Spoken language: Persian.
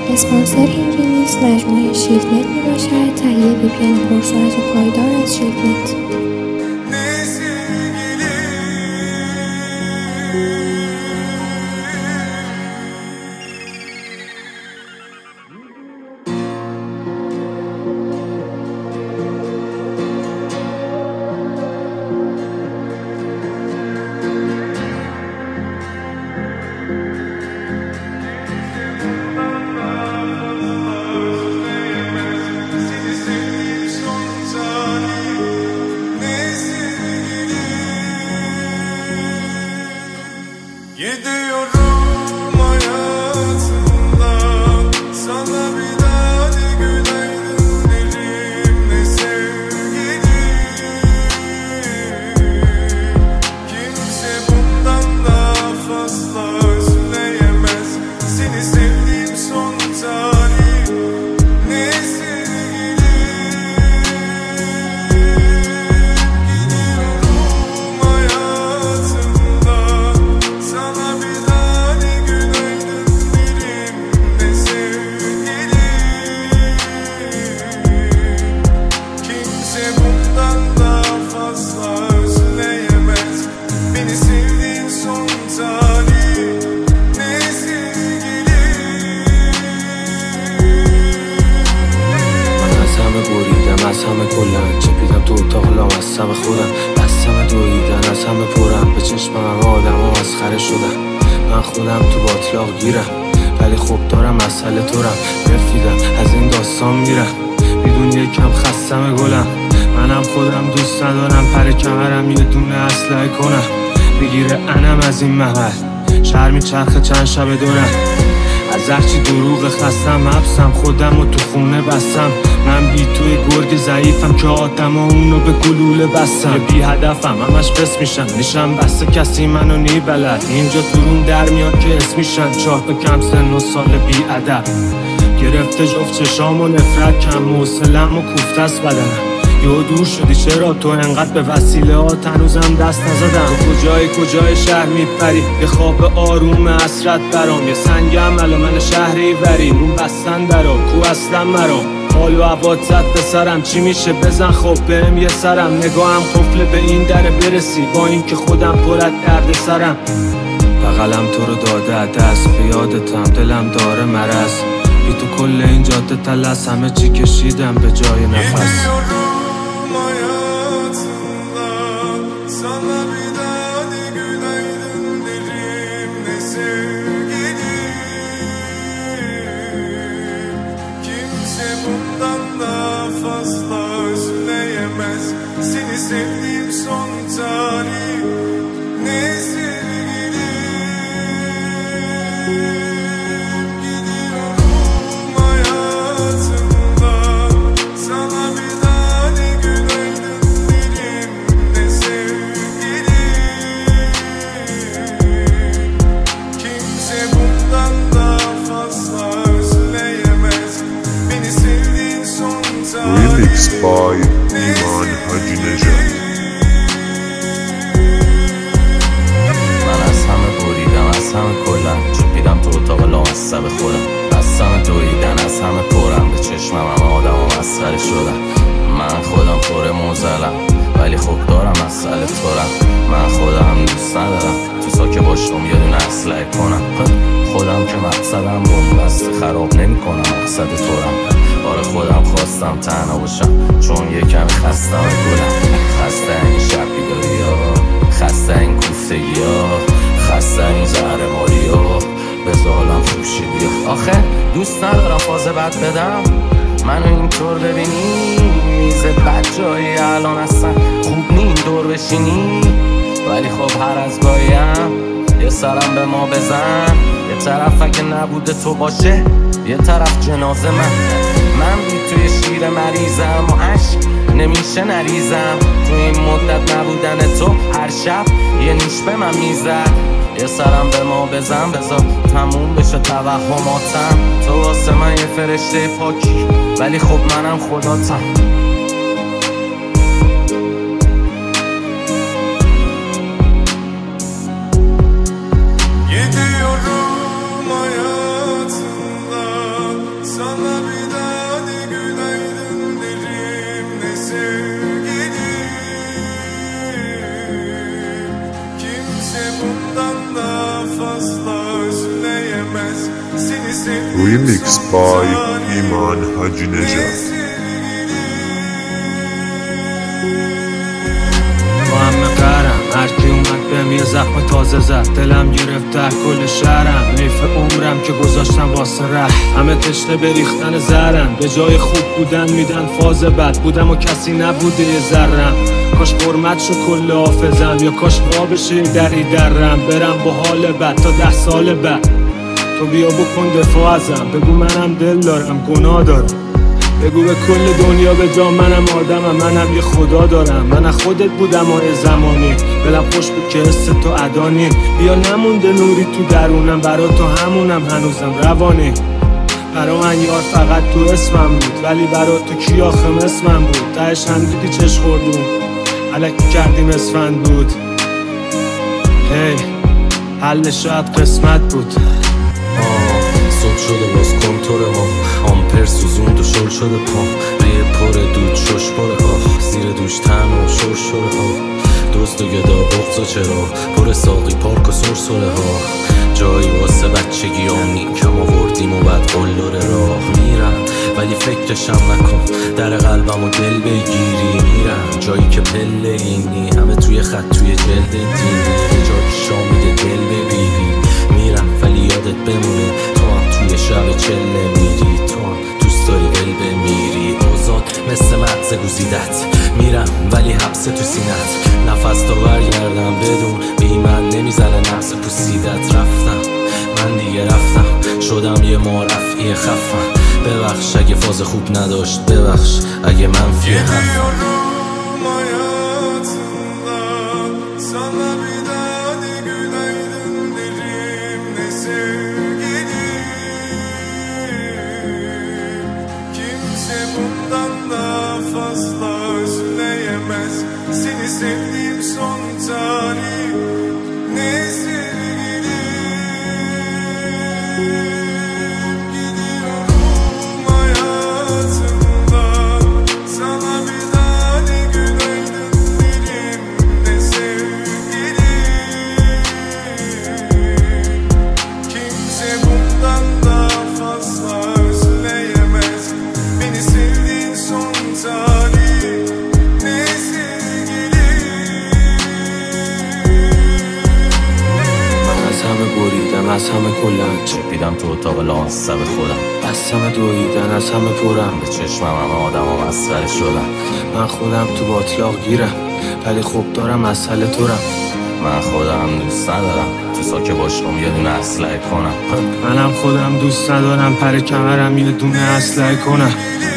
اسپانسر این ریمیکس مجموعه شیلدنت می باشد. تهیه VPN پرسرعت و پایدار از شیلدنت. Gidiyorum hayatımdan, sana bir daha ne günaydın derim ne sevgilim. Kimse bundan daha fazla özleyemez seni sevdiğim son tarih ne sevgilim. Gidiyorum hayatımdan, sana bir daha ne günaydın derim ne sevgilim. Kimse bundan daha fazla özleyemez beni sevdiğin son tarih ne sevgilim. من از همه بریدم، از همه کلن چپیدم تو اتاق لامصب خودم. دستم دویدن، از همه پرم به چشمم همه آدم ها مسخره شدن. من خودم تو باطلاق گیرم ولی خب دارم مسئله تورم. رفیدم از این داستان میرم میدون یکم خستم گلم. منم خودم دوست ندارم پر کمرم یه دونه اسلحه کنم. میگیره انم از این محل شهر میچرخه چند شب دورم. از هرچی دروغ خستم حبسم خودم و تو خونه بستم. من بی توی گرگ ضعیفم که آدم ها اونو به گلوله بستم. یه بی هدفم همش بس میشن نیشم بسته کسی منو نی بلد. اینجا درون در میاد که اسمیشن چاه به کم سن و سال بی ادب. گرفته جفت چشام و نفرت کم موسلم و کوفته است بدنم. یه دور شدی چرا تو انقدر به وسیله ها هنوزم دست نزدم. تو کجای شهر میپری یه خواب آروم حسرت برام. یه سنگ عمل من شهری وری اون بستن درا کو اصلا مرام. حال و عباد زد به سرم چی میشه بزن خب بهم یه سرم. نگاهم قفل به این در برسی با این که خودم پرت درد سرم. بغلم تو رو داده دست به یادتم دلم داره مرز. بی تو کل این جاده تلس همه چی کشیدم به جای نفس. Gidiyorum hayatımdan, sana bir daha ne günaydın derim ne sevgilim. Kimse bundan daha fazla özleyemez seni sevdiğim son tarih ne sevgilim. Gidiyorum hayatımdan, sana bir daha ne günaydın derim ne sevgilim. Kimse bundan daha fazla özleyemez beni sevdiğin son tarih. Remix by İman Hacı Necdet. من از همه بریدم، از همه کلن چپیدم تو اتاق لامصب خودم. دستم دویدن، از همه پرم به چشمم همه آدم ها مسخره شدن. من خودم پر موزلم ولی خب دارم مسئله تورم. من خودم دوست ندارم تو ساکه باشم یه دونه اسلحه کنم. خودم که مقصدم بنبسته خراب نمی کنم مقصد تورم. آره خودم خواستم تنها باشم چون یه کمی خستم گلم. خسته این شب بیداری ها، خسته این کوفتگی ها، خسته این زهر ماری ها، به ظالم فروشی بیا. آخه دوست ندارم فاز بد بدم منو اینطور ببینی. میز بد جایی الان اصلا خوب نی این دور بشینی. ولی خب هر از گاهیم یه سرم به ما بزن. یه طرف اگه نبوده تو باشه یه طرف جنازه من بی توی شیر مریضم و عشق نمیشه نریزم. تو این مدت نبودن تو هر شب یه نیش به من میزد. یه سرم به ما بزن بذار تموم بشه توهماتم. تو واسه من یه فرشته پاکی ولی خب منم خداتم. Gidiyorum hayatımdan, Remix by ایمان حاجی نژاد. هرکی اومد بهم یه زخم تازه زد، دلم گرفت در کل شهرم، حیف عمرم که گذاشتم واسه ره. همه تشنه بریختن زهرن، به جای خوب بودن میدن فاز بد. بودم و کسی نبوده یه ذرم، کاش قرمت شو کل حافظم، یا کاش وا بشه دری درم. برم با حال بد تا 10 سال بعد، تو بیا بکن دفاع ازم. بگو منم دل دارم گناه دارم، بگو به کل دنیا به جا منم آدمم، منم یه خدا دارم. من از خودت بودم و زمانی، دلم خوش بود که حس تو عدانی. بیا نمونده نوری تو درونم، برا تو همونم هنوزم روانی. برا من یار فقط تو اسمم بود، ولی برا تو کی آخه اسمم بود. تهش هم دیدی چش خوردون، علکی کردیم اسفند بود. هی حل شاید قسمت بود. صبح شده باز کنتور ما، آمپر سوزوند و شل شده پام. ریه پر دود شش پره زیر دوش تن و شور شده دوست و گدا بغض و چرا پر ساقی پارک و سرسره ها. جایی واسه بچگیام نیم کم آوردیم و بعد قلدر راه میرم، ولی فکرشم نکن در قلبم و دل بگیری. میرم جایی که پله اینی، همه توی خط توی جلد دینی. یه جا که شامیده دل ببینی. میرم ولی یادت بمونه تو هم توی شب چله میری، تو هم دوست داری ول بمیری. آزاد مثل مغز گوزیدت، میرم ولی حبس تو سینت. نفس تا برگردم بدون بی من نمیزنه نفس پوسیدت. رفتم من دیگه رفتم، شدم یه معرفی خفم. ببخش اگه فاز خوب نداشت، ببخش اگه منفی هم. Bundan da fazla üzüleyemez. Seni sevdiğim son tarih. Ne sevgilim, gidiyorum hayatımdan. Sana bir daha ne günaydın derim, ne sevgilim. Kimse bundan da fazla üzüleyemez. Beni sevdiğin son tarih, ne sevgilim. من از همه بریدم، از همه کلن چپیدم تو اتاق لانسه به خودم. دستم دویدن، از همه پرم. به چشمم همه آدم و مسخره شدم. من خودم تو باطلاق گیرم، ولی خوب دارم مسئله تورم. من خودم دوست ندارم تو ساکه باشم یه دونه اسلحه کنم. منم خودم دوست ندارم پر کمرم یه دونه اسلحه کنم.